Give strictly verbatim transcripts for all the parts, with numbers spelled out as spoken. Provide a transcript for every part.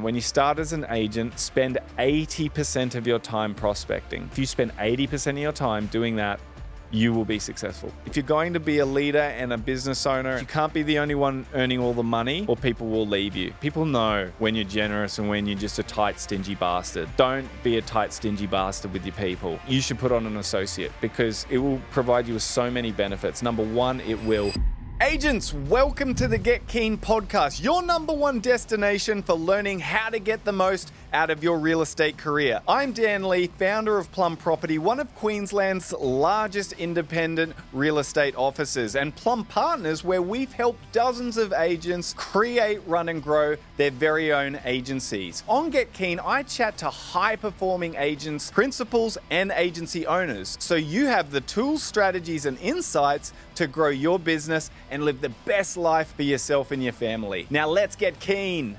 When you start as an agent, spend eighty percent of your time prospecting. If you spend eighty percent of your time doing that, you will be successful. If you're going to be a leader and a business owner, you can't be the only one earning all the money or people will leave you. People know when you're generous and when you're just a tight, stingy bastard. Don't be a tight, stingy bastard with your people. You should put on an associate because it will provide you with so many benefits. Number one, it will. Agents, welcome to the Get Keen podcast, your number one destination for learning how to get the most out of your real estate career. I'm Dan Lee, founder of Plum Property, one of Queensland's largest independent real estate offices, and Plum Partners, where we've helped dozens of agents create, run, and grow their very own agencies. On Get Keen, I chat to high-performing agents, principals, and agency owners, so you have the tools, strategies, and insights to grow your business and live the best life for yourself and your family. Now let's get keen.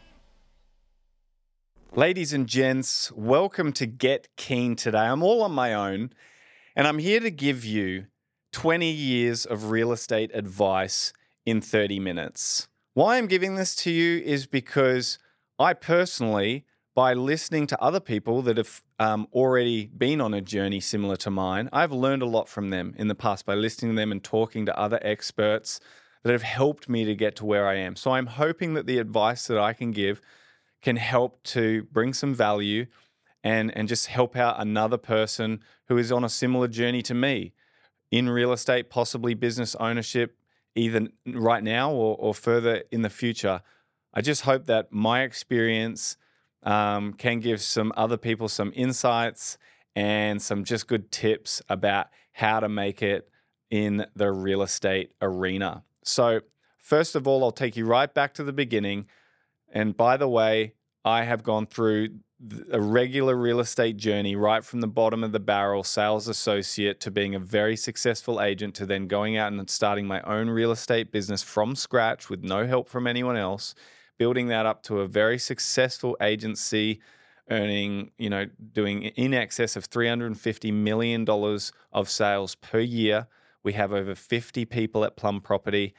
Ladies and gents, welcome to Get Keen today. I'm all on my own, and I'm here to give you twenty years of real estate advice in thirty minutes. Why I'm giving this to you is because I personally, by listening to other people that have um, already been on a journey similar to mine, I've learned a lot from them in the past by listening to them and talking to other experts that have helped me to get to where I am. So I'm hoping that the advice that I can give can help to bring some value and, and just help out another person who is on a similar journey to me in real estate, possibly business ownership, either right now or, or further in the future. I just hope that my experience um, can give some other people some insights and some just good tips about how to make it in the real estate arena. So first of all, I'll take you right back to the beginning. And by the way, I have gone through a regular real estate journey right from the bottom of the barrel, sales associate, to being a very successful agent, to then going out and starting my own real estate business from scratch with no help from anyone else, building that up to a very successful agency, earning, you know, doing in excess of three hundred fifty million dollars of sales per year. We have over fifty people at Plum Property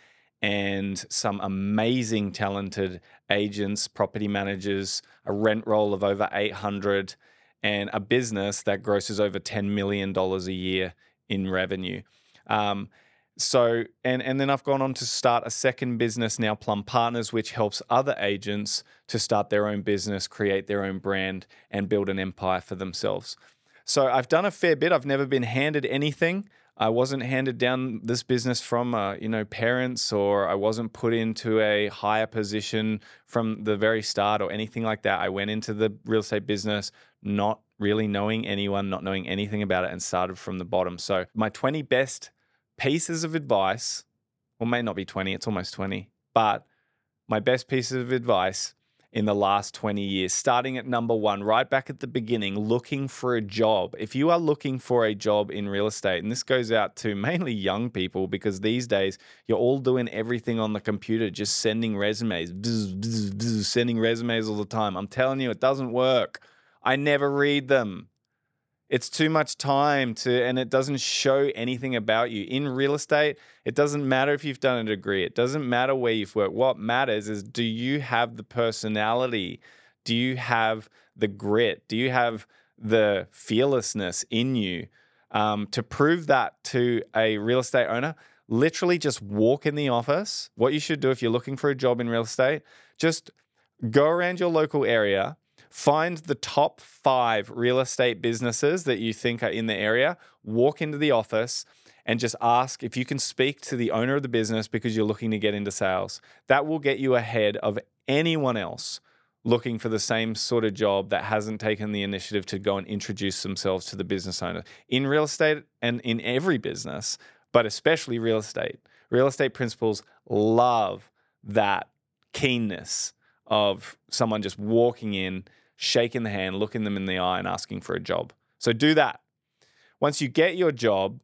and some amazing talented agents, property managers, a rent roll of over eight hundred, and a business that grosses over ten million dollars a year in revenue. Um, so, and, and then I've gone on to start a second business now, Plum Partners, which helps other agents to start their own business, create their own brand, and build an empire for themselves. So I've done a fair bit. I've never been handed anything. I wasn't handed down this business from, uh, you know, parents, or I wasn't put into a higher position from the very start or anything like that. I went into the real estate business not really knowing anyone, not knowing anything about it, and started from the bottom. So my twenty best pieces of advice, well, may not be twenty, it's almost twenty, but my best pieces of advice in the last twenty years, starting at number one, right back at the beginning, looking for a job. If you are looking for a job in real estate, and this goes out to mainly young people, because these days you're all doing everything on the computer, just sending resumes, bzz, bzz, bzz, sending resumes all the time. I'm telling you, it doesn't work. I never read them. It's too much time to, and it doesn't show anything about you. In real estate, it doesn't matter if you've done a degree. It doesn't matter where you've worked. What matters is, do you have the personality? Do you have the grit? Do you have the fearlessness in you? Um, to prove that to a real estate owner, literally just walk in the office. What you should do if you're looking for a job in real estate, just go around your local area, find the top five real estate businesses that you think are in the area, walk into the office, and just ask if you can speak to the owner of the business because you're looking to get into sales. That will get you ahead of anyone else looking for the same sort of job that hasn't taken the initiative to go and introduce themselves to the business owner. In real estate and in every business, but especially real estate, real estate principals love that keenness of someone just walking in, shaking the hand, looking them in the eye, and asking for a job. So do that. Once you get your job,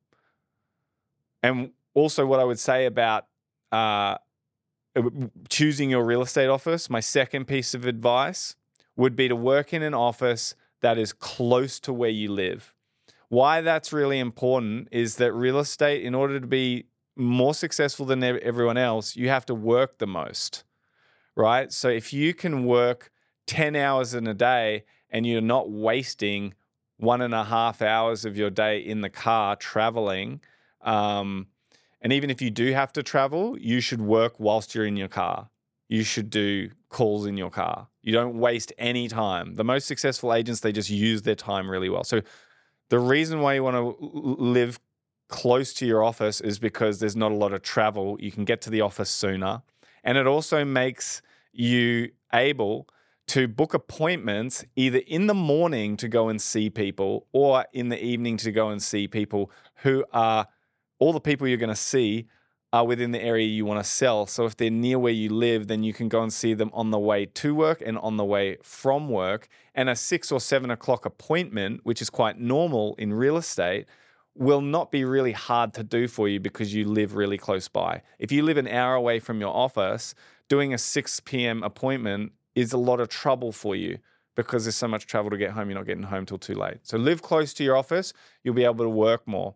and also what I would say about uh, choosing your real estate office, my second piece of advice would be to work in an office that is close to where you live. Why that's really important is that real estate, in order to be more successful than everyone else, you have to work the most, right? So if you can work ten hours in a day and you're not wasting one and a half hours of your day in the car traveling. Um, and even if you do have to travel, you should work whilst you're in your car. You should do calls in your car. You don't waste any time. The most successful agents, they just use their time really well. So the reason why you want to live close to your office is because there's not a lot of travel. You can get to the office sooner. And it also makes you able to book appointments either in the morning to go and see people or in the evening to go and see people who are, all the people you're going to see are within the area you want to sell. So if they're near where you live, then you can go and see them on the way to work and on the way from work. And a six or seven o'clock appointment, which is quite normal in real estate, will not be really hard to do for you because you live really close by. If you live an hour away from your office, doing a six p.m. appointment is a lot of trouble for you because there's so much travel to get home. You're not getting home till too late. So live close to your office. You'll be able to work more.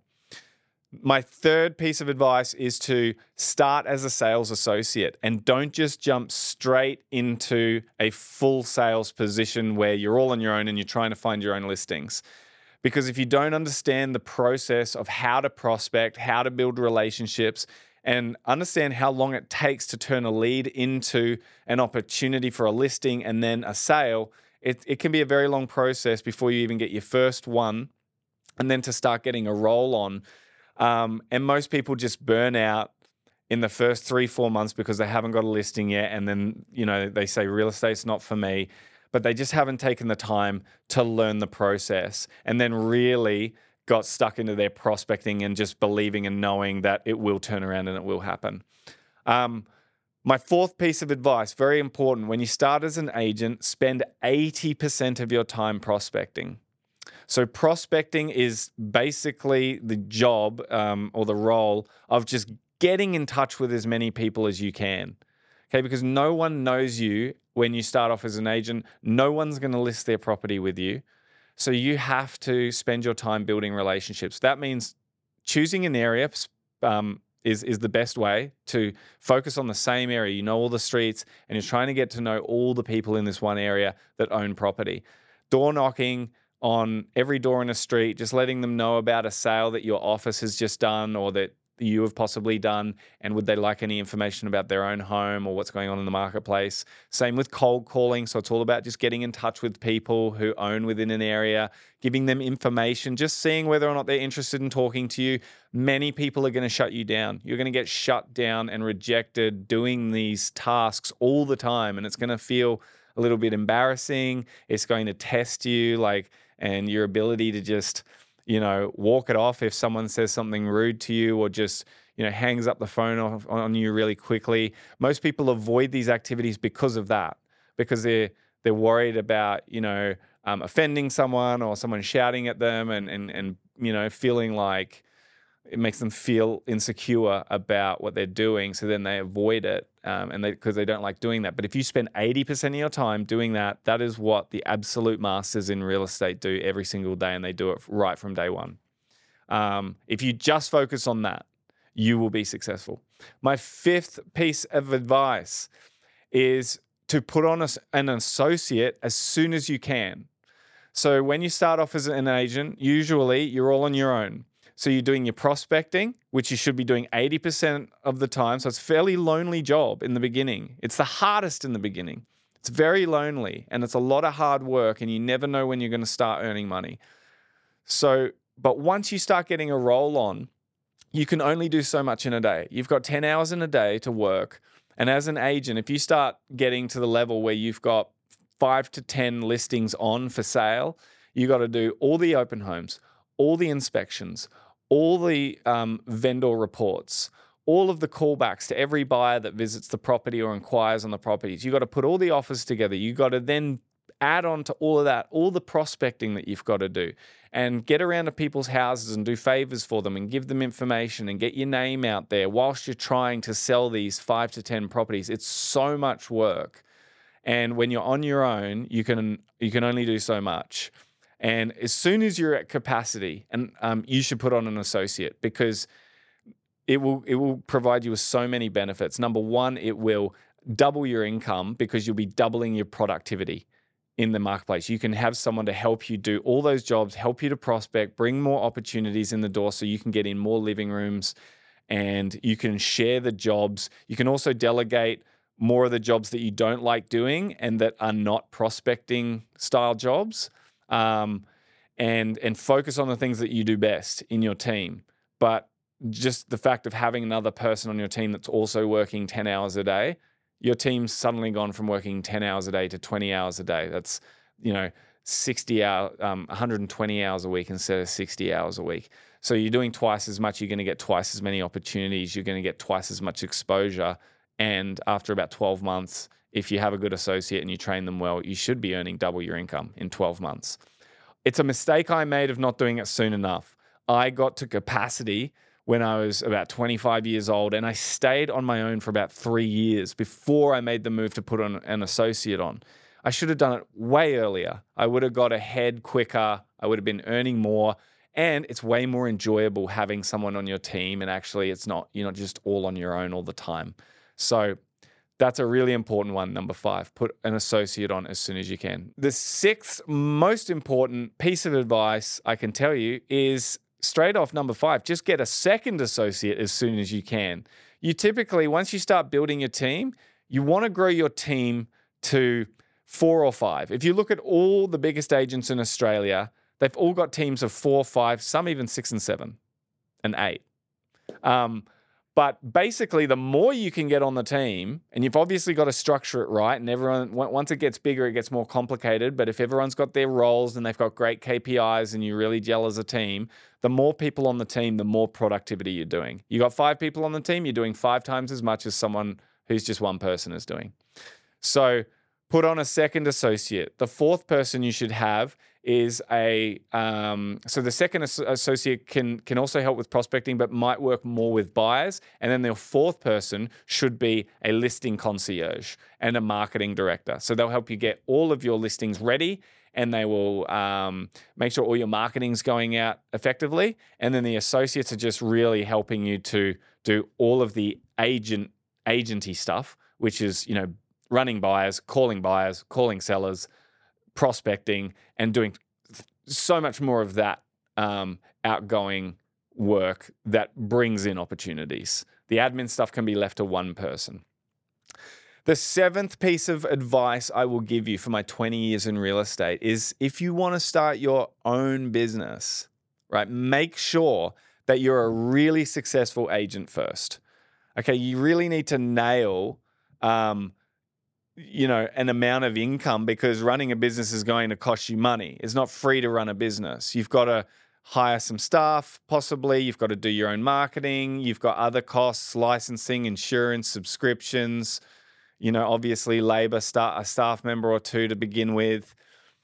My third piece of advice is to start as a sales associate and don't just jump straight into a full sales position where you're all on your own and you're trying to find your own listings. Because if you don't understand the process of how to prospect, how to build relationships, and understand how long it takes to turn a lead into an opportunity for a listing and then a sale, it, it can be a very long process before you even get your first one and then to start getting a roll on. Um, and most people just burn out in the first three, four months because they haven't got a listing yet. And then, you know, they say real estate's not for me, but they just haven't taken the time to learn the process and then really got stuck into their prospecting and just believing and knowing that it will turn around and it will happen. Um, my fourth piece of advice, very important, when you start as an agent, spend eighty percent of your time prospecting. So prospecting is basically the job um, or the role of just getting in touch with as many people as you can. Okay, because no one knows you when you start off as an agent. No one's going to list their property with you. So you have to spend your time building relationships. That means choosing an area um, is, is the best way to focus on the same area. You know all the streets and you're trying to get to know all the people in this one area that own property. Door knocking on every door in a street, just letting them know about a sale that your office has just done or that you have possibly done, and would they like any information about their own home or what's going on in the marketplace. Same with cold calling. So it's all about just getting in touch with people who own within an area, giving them information, just seeing whether or not they're interested in talking to you. Many people are going to shut you down. You're going to get shut down and rejected doing these tasks all the time, and it's going to feel a little bit embarrassing. It's going to test you, like, and your ability to just, you know, walk it off if someone says something rude to you or just, you know, hangs up the phone off on you really quickly. Most people avoid these activities because of that, because they're they're worried about, you know, um, offending someone or someone shouting at them and and and you know, feeling like it makes them feel insecure about what they're doing. So then they avoid it, um, and they because they don't like doing that. But if you spend eighty percent of your time doing that, that is what the absolute masters in real estate do every single day, and they do it right from day one. Um, if you just focus on that, you will be successful. My fifth piece of advice is to put on a, an associate as soon as you can. So when you start off as an agent, usually you're all on your own. So you're doing your prospecting, which you should be doing eighty percent of the time. So it's a fairly lonely job in the beginning. It's the hardest in the beginning. It's very lonely and it's a lot of hard work and you never know when you're going to start earning money. So, but once you start getting a roll on, you can only do so much in a day. You've got ten hours in a day to work. And as an agent, if you start getting to the level where you've got five to ten listings on for sale, you got to do all the open homes, all the inspections, all the um, vendor reports, all of the callbacks to every buyer that visits the property or inquires on the properties. You got to put all the offers together. You got to then add on to all of that, all the prospecting that you've got to do and get around to people's houses and do favors for them and give them information and get your name out there whilst you're trying to sell these five to ten properties. It's so much work. And when you're on your own, you can you can only do so much. And as soon as you're at capacity, and um, you should put on an associate because it will it will provide you with so many benefits. Number one, it will double your income because you'll be doubling your productivity. in the marketplace. You can have someone to help you do all those jobs, help you to prospect, bring more opportunities in the door so you can get in more living rooms and you can share the jobs. You can also delegate more of the jobs that you don't like doing and that are not prospecting style jobs, um, and, and focus on the things that you do best in your team. But just the fact of having another person on your team that's also working ten hours a day, your team's suddenly gone from working ten hours a day to twenty hours a day. That's, you know, sixty hour, um, one hundred twenty hours a week instead of sixty hours a week. So you're doing twice as much. You're going to get twice as many opportunities. You're going to get twice as much exposure. And after about twelve months, if you have a good associate and you train them well, you should be earning double your income in twelve months. It's a mistake I made of not doing it soon enough. I got to capacity when I was about twenty-five years old, and I stayed on my own for about three years before I made the move to put on an associate on. I should have done it way earlier. I would have got ahead quicker. I would have been earning more, and it's way more enjoyable having someone on your team, and actually it's not, you're not just all on your own all the time. So that's a really important one, number five. Put an associate on as soon as you can. The sixth most important piece of advice I can tell you is straight off number five, just get a second associate as soon as you can. You typically, once you start building your team, you want to grow your team to four or five. If you look at all the biggest agents in Australia, they've all got teams of four, five, some even six and seven and eight. Um, But basically, the more you can get on the team, and you've obviously got to structure it right, and everyone, once it gets bigger, it gets more complicated. But if everyone's got their roles and they've got great K P Is and you really gel as a team, the more people on the team, the more productivity you're doing. You got five people on the team, you're doing five times as much as someone who's just one person is doing. So put on a second associate. The fourth person you should have is a, um, so the second as- associate can can also help with prospecting, but might work more with buyers. And then the fourth person should be a listing concierge and a marketing director. So they'll help you get all of your listings ready, and they will um, make sure all your marketing's going out effectively. And then the associates are just really helping you to do all of the agent agenty stuff, which is, you know, running buyers, calling buyers, calling sellers, prospecting, and doing so much more of that um, outgoing work that brings in opportunities. The admin stuff can be left to one person. The seventh piece of advice I will give you for my twenty years in real estate is if you want to start your own business, right, make sure that you're a really successful agent first. Okay, you really need to nail um, you know, an amount of income, because running a business is going to cost you money. It's not free to run a business. You've got to hire some staff, possibly. You've got to do your own marketing. You've got other costs, licensing, insurance, subscriptions, you know, obviously labor, start a staff member or two to begin with.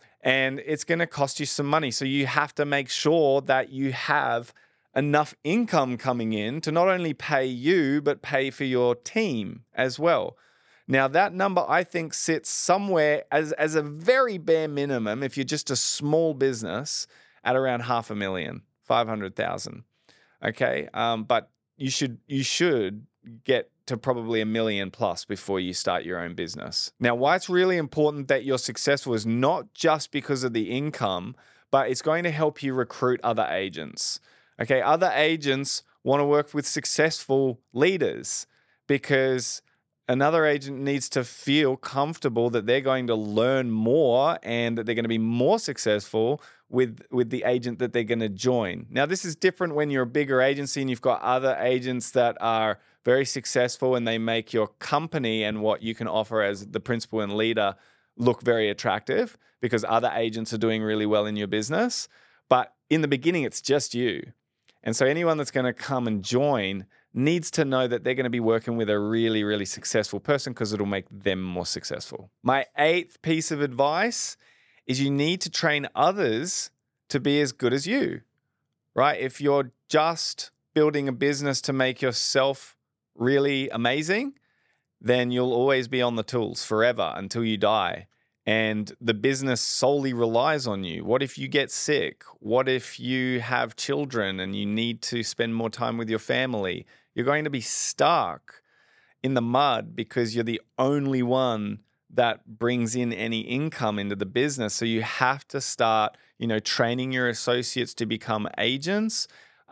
And it's going to cost you some money. So you have to make sure that you have enough income coming in to not only pay you, but pay for your team as well. Now, that number, I think, sits somewhere as, as a very bare minimum, if you're just a small business, at around half a million, five hundred thousand. Okay, um, but you should you should get to probably a million plus before you start your own business. Now, why it's really important that you're successful is not just because of the income, but it's going to help you recruit other agents. Okay, other agents want to work with successful leaders, because another agent needs to feel comfortable that they're going to learn more and that they're going to be more successful with, with the agent that they're going to join. Now, this is different when you're a bigger agency and you've got other agents that are very successful and they make your company and what you can offer as the principal and leader look very attractive because other agents are doing really well in your business. But in the beginning, it's just you. And so anyone that's going to come and join needs to know that they're going to be working with a really, really successful person, because it'll make them more successful. My eighth piece of advice is you need to train others to be as good as you, right? If you're just building a business to make yourself really amazing, then you'll always be on the tools forever until you die. And the business solely relies on you. What if you get sick? What if you have children and you need to spend more time with your family? You're going to be stuck in the mud because you're the only one that brings in any income into the business. So you have to start, you know, training your associates to become agents,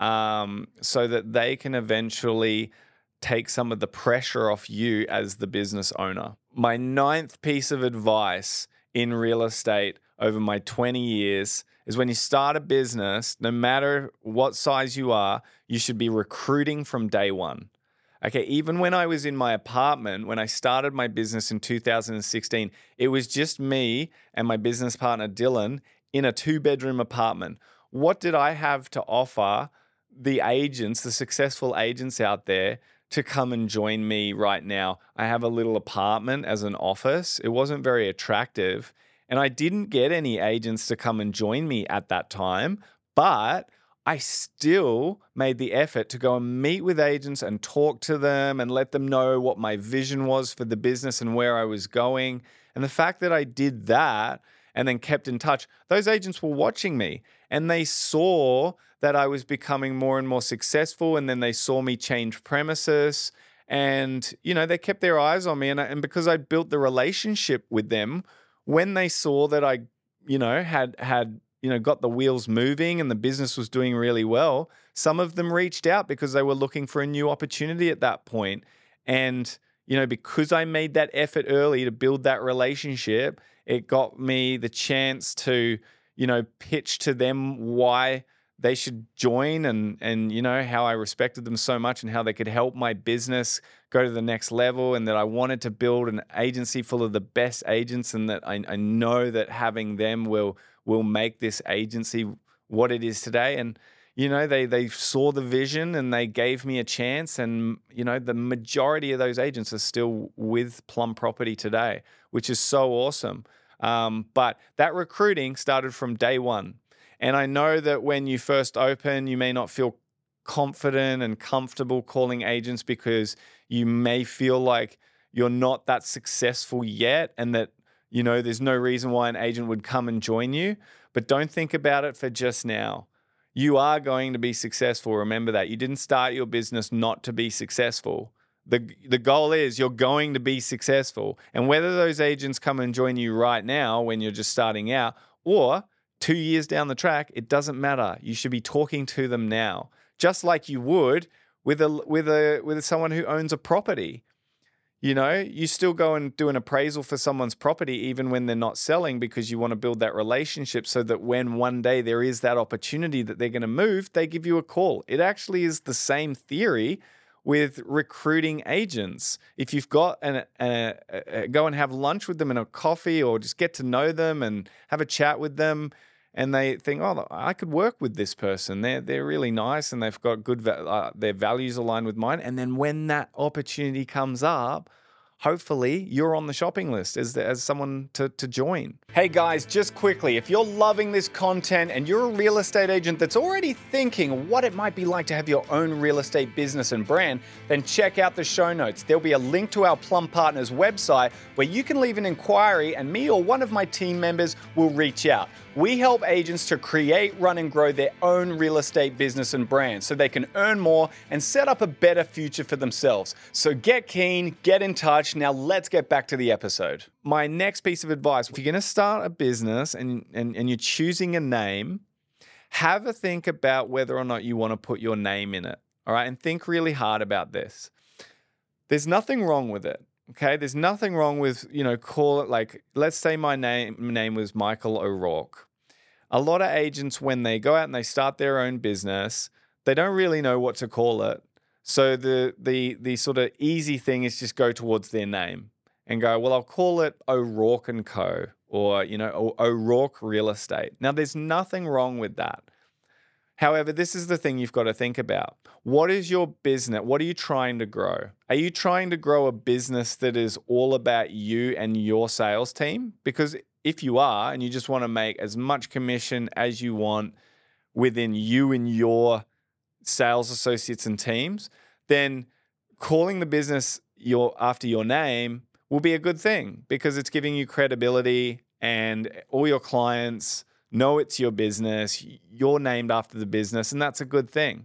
um, so that they can eventually take some of the pressure off you as the business owner. My ninth piece of advice in real estate over my twenty years is when you start a business, no matter what size you are, you should be recruiting from day one. Okay, even when I was in my apartment, when I started my business in two thousand sixteen, it was just me and my business partner, Dylan, in a two-bedroom apartment. What did I have to offer the agents, the successful agents out there, to come and join me right now? I have a little apartment as an office. It wasn't very attractive, and I didn't get any agents to come and join me at that time, but I still made the effort to go and meet with agents and talk to them and let them know what my vision was for the business and where I was going. And the fact that I did that and then kept in touch, those agents were watching me and they saw that I was becoming more and more successful. And then they saw me change premises and, you know, they kept their eyes on me. And, I, and because I built the relationship with them, when they saw that I, you know, had, had, you know, got the wheels moving and the business was doing really well, some of them reached out because they were looking for a new opportunity at that point. And, you know, because I made that effort early to build that relationship, it got me the chance to, you know, pitch to them why they should join and, and, you know, how I respected them so much and how they could help my business go to the next level, and that I wanted to build an agency full of the best agents, and that I, I know that having them will will make this agency what it is today. And, you know, they they saw the vision and they gave me a chance. And, you know, the majority of those agents are still with Plum Property today, which is so awesome. Um, but that recruiting started from day one. And I know that when you first open, you may not feel confident and comfortable calling agents because you may feel like you're not that successful yet, and that, you know, there's no reason why an agent would come and join you. But don't think about it for just now. You are going to be successful. Remember that. You didn't start your business not to be successful. The, the goal is you're going to be successful. And whether those agents come and join you right now when you're just starting out, or two years down the track, it doesn't matter. You should be talking to them now, just like you would with a with a with someone who owns a property. You know, you still go and do an appraisal for someone's property even when they're not selling, because you want to build that relationship so that when one day there is that opportunity that they're going to move, they give you a call. It actually is the same theory with recruiting agents. If you've got an, a, a, go and have lunch with them and a coffee, or just get to know them and have a chat with them, and they think, oh, I could work with this person. They're they're really nice and they've got good, uh, their values aligned with mine. And then when that opportunity comes up, hopefully you're on the shopping list as, as someone to, to join. Hey guys, just quickly, if you're loving this content and you're a real estate agent that's already thinking what it might be like to have your own real estate business and brand, then check out the show notes. There'll be a link to our Plum Partners website where you can leave an inquiry and me or one of my team members will reach out. We help agents to create, run, and grow their own real estate business and brand so they can earn more and set up a better future for themselves. So get keen, get in touch. Now let's get back to the episode. My next piece of advice, if you're going to start a business and, and, and you're choosing a name, have a think about whether or not you want to put your name in it. All right. And think really hard about this. There's nothing wrong with it. Okay. There's nothing wrong with, you know, call it like, let's say my name, name was Michael O'Rourke. A lot of agents, when they go out and they start their own business, they don't really know what to call it. So the the the sort of easy thing is just go towards their name and go, well, I'll call it O'Rourke and Co. or, you know, O'Rourke Real Estate. Now, there's nothing wrong with that. However, this is the thing you've got to think about. What is your business? What are you trying to grow? Are you trying to grow a business that is all about you and your sales team? Because if you are, and you just want to make as much commission as you want within you and your sales associates and teams, then calling the business your after your name will be a good thing, because it's giving you credibility and all your clients know it's your business, you're named after the business, and that's a good thing.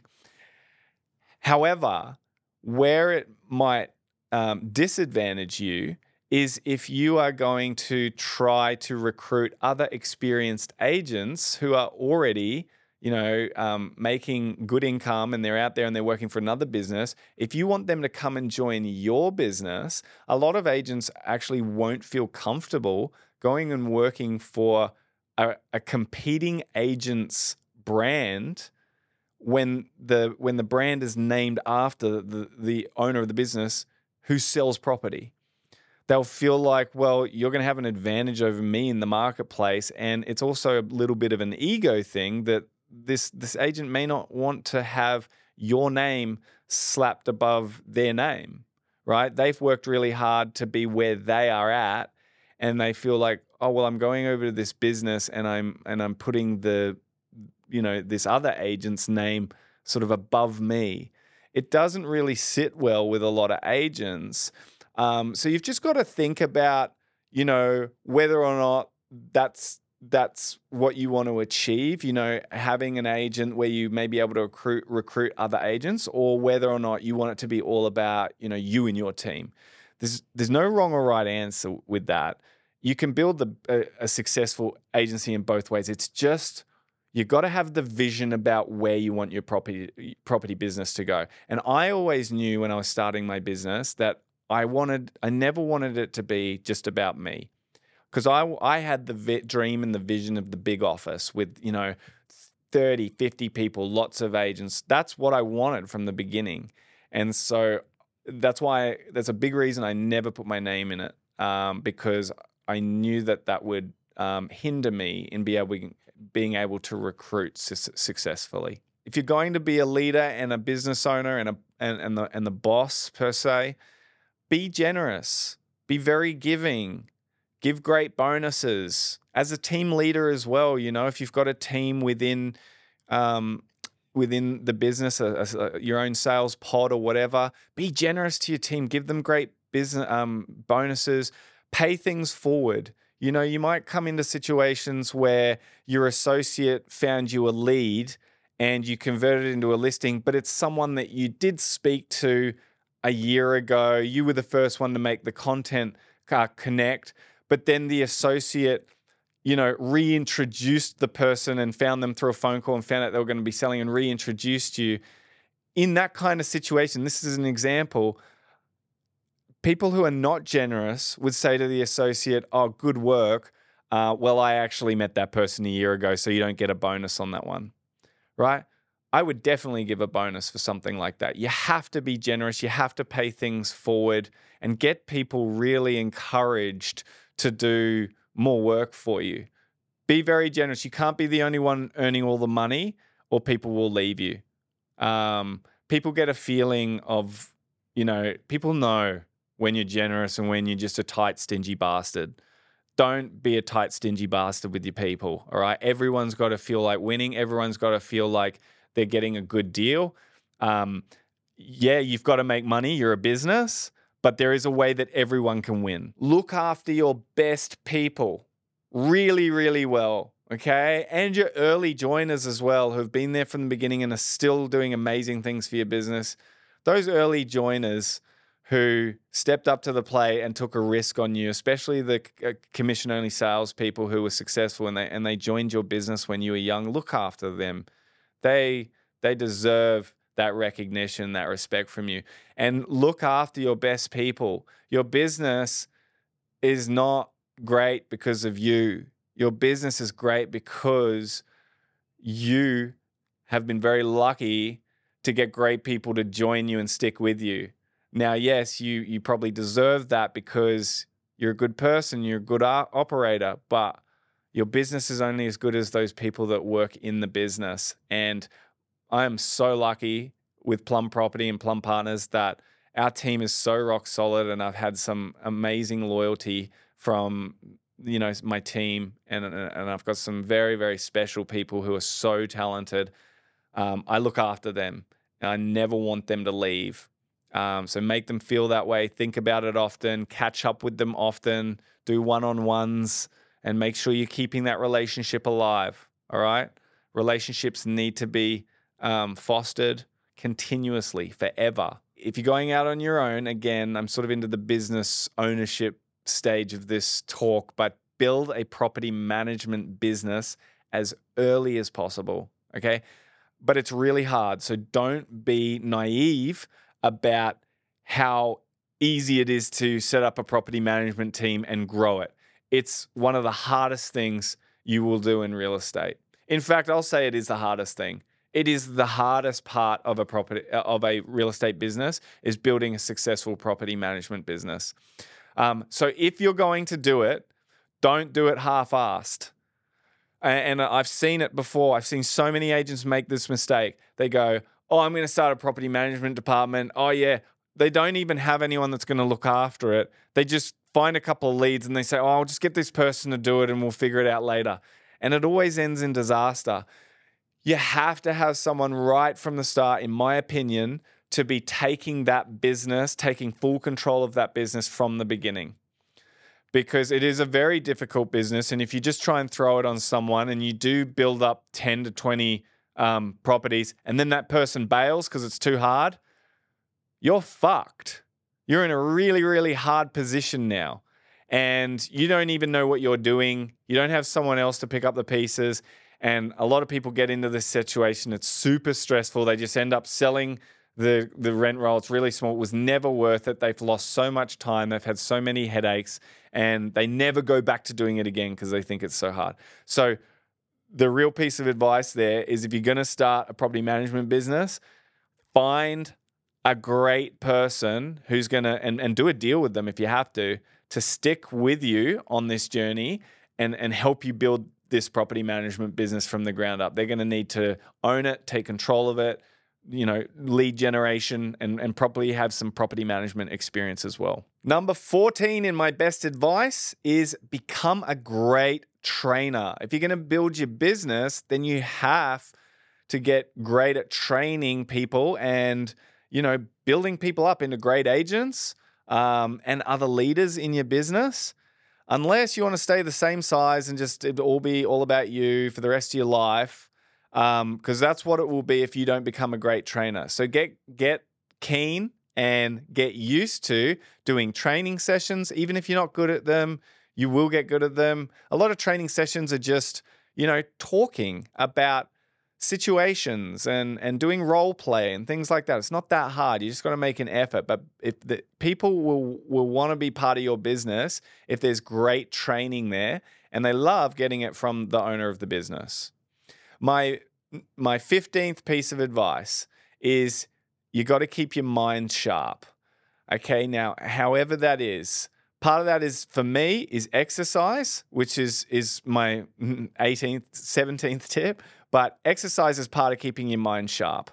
However, where it might um, disadvantage you is if you are going to try to recruit other experienced agents who are already, you know, um, making good income and they're out there and they're working for another business, if you want them to come and join your business, a lot of agents actually won't feel comfortable going and working for a, a competing agent's brand when the when the brand is named after the, the owner of the business who sells property. They'll feel like, well, you're going to have an advantage over me in the marketplace. And it's also a little bit of an ego thing that this this agent may not want to have your name slapped above their name, right? They've worked really hard to be where they are at, and they feel like, oh, well, I'm going over to this business and I'm and I'm putting the, you know, this other agent's name sort of above me. It doesn't really sit well with a lot of agents. Um, so you've just got to think about, you know, whether or not that's that's what you want to achieve, you know, having an agent where you may be able to recruit recruit other agents, or whether or not you want it to be all about, you know, you and your team. There's there's no wrong or right answer with that. You can build the, a, a successful agency in both ways. It's just you got to have the vision about where you want your property property business to go. And I always knew when I was starting my business that I wanted, I never wanted it to be just about me, because I, I had the vi- dream and the vision of the big office with, you know, thirty, fifty people, lots of agents. That's what I wanted from the beginning. And so that's why, that's a big reason I never put my name in it, um, because I knew that that would um, hinder me in be able, being able to recruit su- successfully. If you're going to be a leader and a business owner and, a, and, and, the, and the boss per se, be generous, be very giving, give great bonuses. As a team leader as well, you know, if you've got a team within um, within the business, a, a, your own sales pod or whatever, be generous to your team. Give them great business um, bonuses. Pay things forward. You know, you might come into situations where your associate found you a lead and you converted it into a listing, but it's someone that you did speak to a year ago. You were the first one to make the content uh, connect, but then the associate, you know, reintroduced the person and found them through a phone call and found out they were going to be selling and reintroduced you. In that kind of situation, this is an example. People who are not generous would say to the associate, oh, good work. Uh, well, I actually met that person a year ago, so you don't get a bonus on that one, right? I would definitely give a bonus for something like that. You have to be generous. You have to pay things forward and get people really encouraged to do more work for you. Be very generous. You can't be the only one earning all the money, or people will leave you. Um, people get a feeling of, you know, people know when you're generous and when you're just a tight, stingy bastard. Don't be a tight, stingy bastard with your people, all right? Everyone's got to feel like winning. Everyone's got to feel like they're getting a good deal. Um, yeah, you've got to make money. You're a business, but there is a way that everyone can win. Look after your best people really, really well, okay? And your early joiners as well, who've been there from the beginning and are still doing amazing things for your business. Those early joiners who stepped up to the plate and took a risk on you, especially the uh, commission-only salespeople who were successful and they and they joined your business when you were young. Look after them. They they deserve that recognition, that respect from you. And look after your best people. Your business is not great because of you. Your business is great because you have been very lucky to get great people to join you and stick with you. Now, yes, you you probably deserve that because you're a good person, you're a good operator, but your business is only as good as those people that work in the business. And I am so lucky with Plum Property and Plum Partners that our team is so rock solid, and I've had some amazing loyalty from, you know, my team, and and I've got some very, very special people who are so talented. Um, I look after them, and I never want them to leave. Um, so make them feel that way. Think about it often. Catch up with them often. Do one-on-ones, and make sure you're keeping that relationship alive. All right? Relationships need to be um, fostered continuously, forever. If you're going out on your own, again, I'm sort of into the business ownership stage of this talk, but build a property management business as early as possible, okay? But it's really hard, so don't be naive about how easy it is to set up a property management team and grow it. It's one of the hardest things you will do in real estate. In fact, I'll say it is the hardest thing. It is the hardest part of a property of a real estate business is building a successful property management business. Um, so if you're going to do it, don't do it half-assed. And I've seen it before. I've seen so many agents make this mistake. They go, oh, I'm going to start a property management department. Oh, yeah. They don't even have anyone that's going to look after it. They just find a couple of leads and they say, oh, I'll just get this person to do it and we'll figure it out later. And it always ends in disaster. You have to have someone right from the start, in my opinion, to be taking that business, taking full control of that business from the beginning. Because it is a very difficult business. And if you just try and throw it on someone and you do build up ten to twenty um, properties and then that person bails because it's too hard, you're fucked. You're in a really, really hard position now. And you don't even know what you're doing. You don't have someone else to pick up the pieces. And a lot of people get into this situation. It's super stressful. They just end up selling the, the rent roll. It's really small. It was never worth it. They've lost so much time. They've had so many headaches. And they never go back to doing it again because they think it's so hard. So the real piece of advice there is if you're going to start a property management business, find a great person who's going to, and, and do a deal with them if you have to, to stick with you on this journey and, and help you build this property management business from the ground up. They're going to need to own it, take control of it, you know, lead generation, and, and probably have some property management experience as well. Number fourteen in my best advice is become a great trainer. If you're going to build your business, then you have to get great at training people and, you know, building people up into great agents um, and other leaders in your business. Unless you want to stay the same size and just it all be all about you for the rest of your life, because um, that's what it will be if you don't become a great trainer. So get get keen and get used to doing training sessions. Even if you're not good at them, you will get good at them. A lot of training sessions are just, you know, talking about situations and and doing role play and things like that. It's not that hard. You just got to make an effort. But if the people will will want to be part of your business if there's great training there, and they love getting it from the owner of the business. My my fifteenth piece of advice is you got to keep your mind sharp. Okay, now however that is. Part of that is, for me, is exercise, which is is my eighteenth, seventeenth tip. But exercise is part of keeping your mind sharp.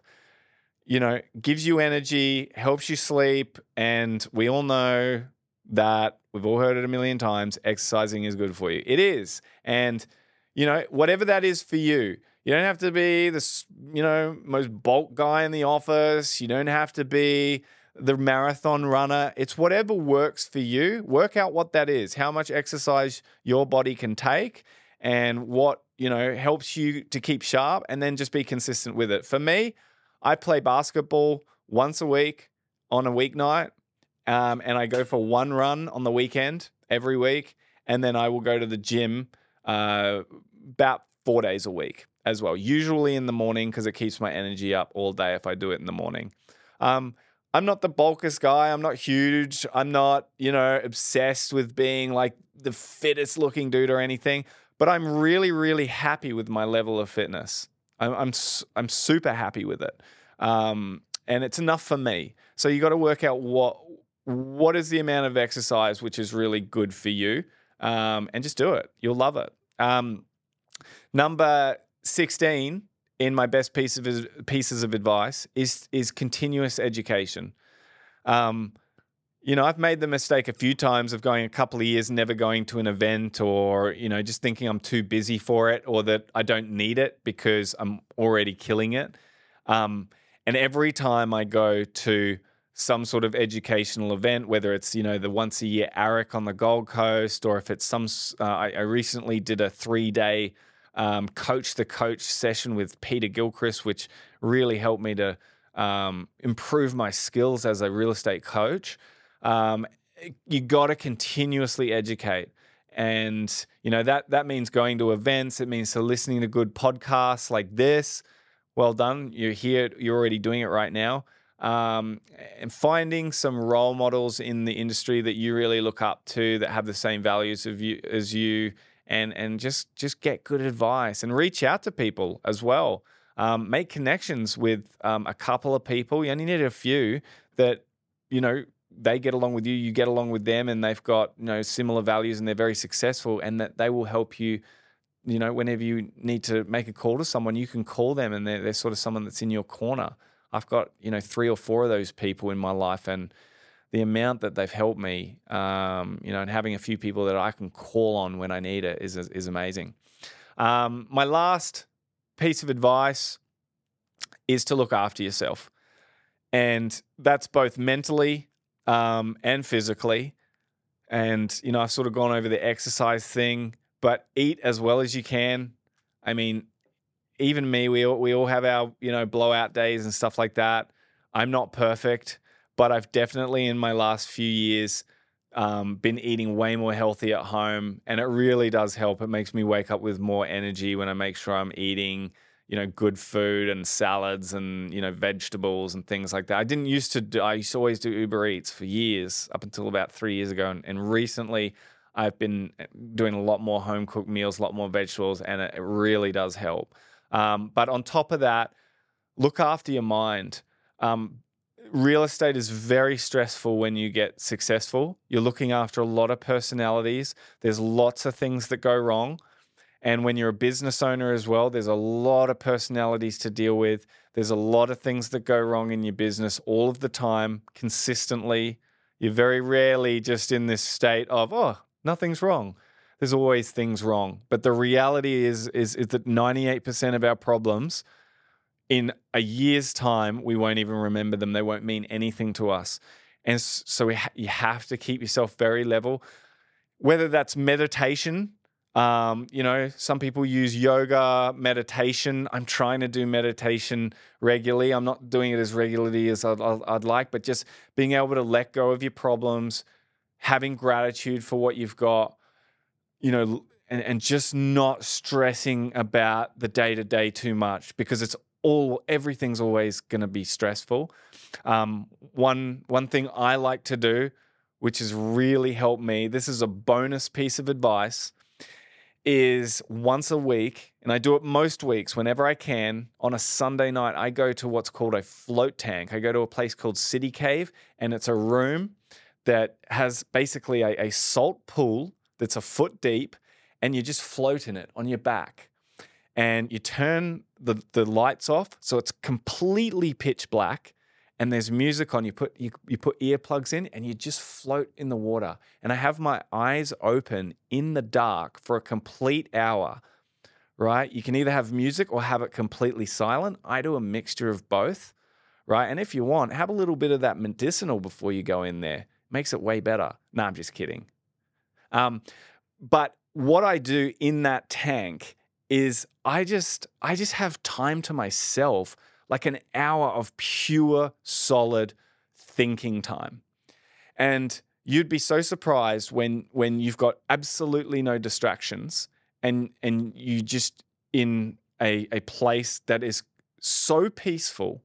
You know, gives you energy, helps you sleep, and we all know that, we've all heard it a million times, exercising is good for you. It is. And, you know, whatever that is for you, you don't have to be the, you know, most bulk guy in the office. You don't have to be the marathon runner. It's whatever works for you. Work out what that is, how much exercise your body can take and what, you know, helps you to keep sharp, and then just be consistent with it. For me, I play basketball once a week on a weeknight, um, and I go for one run on the weekend every week, and then I will go to the gym uh, about four days a week as well, usually in the morning because it keeps my energy up all day if I do it in the morning. Um, I'm not the bulkest guy. I'm not huge. I'm not, you know, obsessed with being like the fittest looking dude or anything. But I'm really, really happy with my level of fitness. I'm I'm, I'm super happy with it, um, and it's enough for me. So you got to work out what what is the amount of exercise which is really good for you, um, and just do it. You'll love it. Um, number sixteen in my best piece of pieces of advice is is continuous education. Um, You know, I've made the mistake a few times of going a couple of years never going to an event, or, you know, just thinking I'm too busy for it, or that I don't need it because I'm already killing it. Um, and every time I go to some sort of educational event, whether it's, you know, the once a year A R I C on the Gold Coast, or if it's some, uh, I, I recently did a three day um, coach the coach session with Peter Gilchrist, which really helped me to um, improve my skills as a real estate coach. Um, you got to continuously educate. And, you know, that that means going to events. It means to listening to good podcasts like this. Well done. You're here. You're already doing it right now. Um, and finding some role models in the industry that you really look up to that have the same values of you as you, and and just just get good advice and reach out to people as well. Um, make connections with um, a couple of people. You only need a few that, you know, they get along with you, you get along with them, and they've got, you know, similar values and they're very successful, and that they will help you, you know, whenever you need to make a call to someone, you can call them and they're, they're sort of someone that's in your corner. I've got, you know, three or four of those people in my life, and the amount that they've helped me, um, you know, and having a few people that I can call on when I need it is, is amazing. Um, my last piece of advice is to look after yourself. And that's both mentally um, and physically. And, you know, I've sort of gone over the exercise thing, but eat as well as you can. I mean, even me, we all, we all have our, you know, blowout days and stuff like that. I'm not perfect, but I've definitely in my last few years um, been eating way more healthy at home, and it really does help. It makes me wake up with more energy when I make sure I'm eating, you know, good food and salads and, you know, vegetables and things like that. I didn't used to do, I used to always do Uber Eats for years, up until about three years ago. And, and recently I've been doing a lot more home cooked meals, a lot more vegetables, and it, it really does help. Um, but on top of that, look after your mind. Um, real estate is very stressful when you get successful. You're looking after a lot of personalities. There's lots of things that go wrong. And when you're a business owner as well, there's a lot of personalities to deal with. There's a lot of things that go wrong in your business all of the time, consistently. You're very rarely just in this state of, oh, nothing's wrong. There's always things wrong. But the reality is, is, is that ninety-eight percent of our problems, in a year's time, we won't even remember them. They won't mean anything to us. And so we ha- you have to keep yourself very level, whether that's meditation. Um, you know, some people use yoga, meditation. I'm trying to do meditation regularly. I'm not doing it as regularly as I'd, I'd like, but just being able to let go of your problems, having gratitude for what you've got, you know, and, and just not stressing about the day-to-day too much, because it's all, everything's always going to be stressful. Um, one, one thing I like to do, which has really helped me, this is a bonus piece of advice, is once a week, and I do it most weeks whenever I can, on a Sunday night, I go to what's called a float tank. I go to a place called City Cave, and it's a room that has basically a, a salt pool that's a foot deep, and you just float in it on your back. And you turn the, the lights off, so it's completely pitch black, and there's music on. You put you, you put earplugs in, and you just float in the water. And I have my eyes open in the dark for a complete hour, right? You can either have music or have it completely silent. I do a mixture of both, right? And if you want, have a little bit of that medicinal before you go in there. Makes it way better. No, I'm just kidding. Um, but what I do in that tank is I just I just have time to myself, like an hour of pure, solid thinking time. And you'd be so surprised when when you've got absolutely no distractions, and and you just in a, a place that is so peaceful,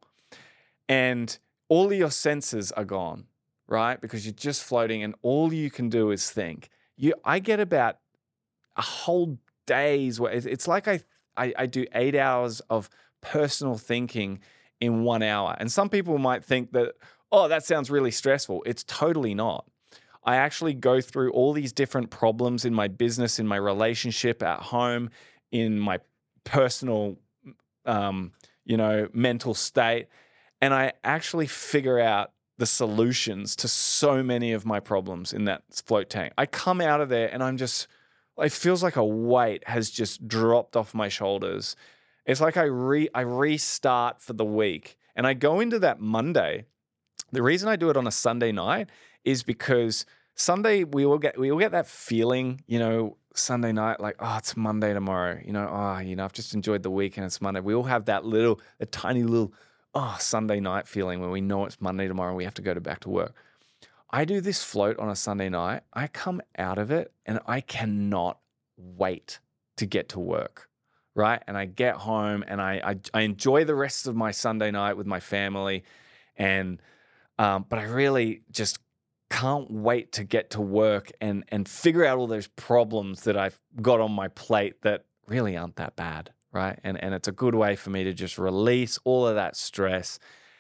and all of your senses are gone, right? Because you're just floating and all you can do is think. You, I get about a whole day's worth. It's like I, I, I do eight hours of personal thinking in one hour. And some people might think that, oh, that sounds really stressful. It's totally not. I actually go through all these different problems in my business, in my relationship, at home, in my personal, um, you know, mental state. And I actually figure out the solutions to so many of my problems in that float tank. I come out of there and I'm just, it feels like a weight has just dropped off my shoulders. It's like I re I restart for the week. And I go into that Monday. The reason I do it on a Sunday night is because Sunday we all get we all get that feeling, you know, Sunday night, like, oh, it's Monday tomorrow. You know, oh, you know, I've just enjoyed the weekend, it's Monday. We all have that little, a tiny little, oh, Sunday night feeling when we know it's Monday tomorrow and we have to go to back to work. I do this float on a Sunday night. I come out of it and I cannot wait to get to work, right? And I get home and I I, I enjoy the rest of my Sunday night with my family, and um, but I really just can't wait to get to work and and figure out all those problems that I've got on my plate that really aren't that bad, right? And and it's a good way for me to just release all of that stress.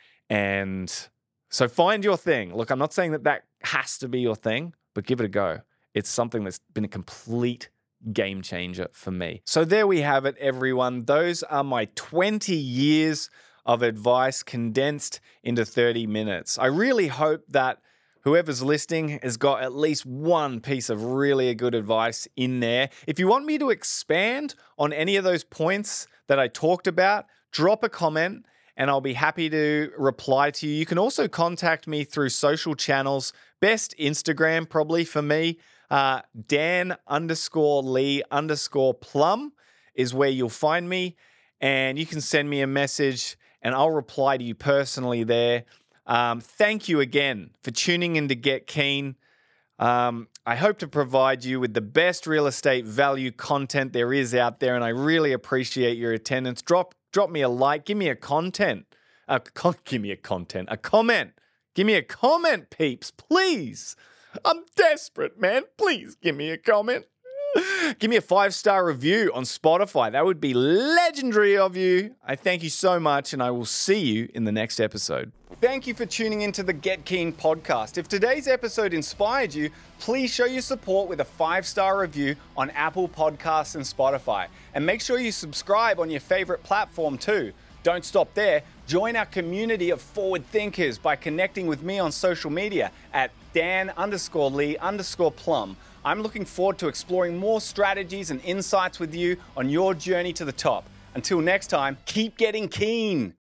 And so find your thing. Look, I'm not saying that that has to be your thing, but give it a go. It's something that's been a complete game changer for me. So there we have it, everyone. Those are my twenty years of advice condensed into thirty minutes. I really hope that whoever's listening has got at least one piece of really good advice in there. If you want me to expand on any of those points that I talked about, drop a comment and I'll be happy to reply to you. You can also contact me through social channels. Best Instagram probably for me. Uh, Dan underscore Lee underscore Plum is where you'll find me. And you can send me a message and I'll reply to you personally there. Um, thank you again for tuning in to Get Keen. Um, I hope to provide you with the best real estate value content there is out there, and I really appreciate your attendance. Drop drop me a like, give me a content, uh, con- give me a content, a comment, give me a comment, peeps, please. I'm desperate, man. Please give me a comment. Give me a five-star review on Spotify. That would be legendary of you. I thank you so much, and I will see you in the next episode. Thank you for tuning into the Get Keen podcast. If today's episode inspired you, please show your support with a five-star review on Apple Podcasts and Spotify. And make sure you subscribe on your favorite platform too. Don't stop there. Join our community of forward thinkers by connecting with me on social media at Dan underscore Lee underscore Plum. I'm looking forward to exploring more strategies and insights with you on your journey to the top. Until next time, keep getting keen.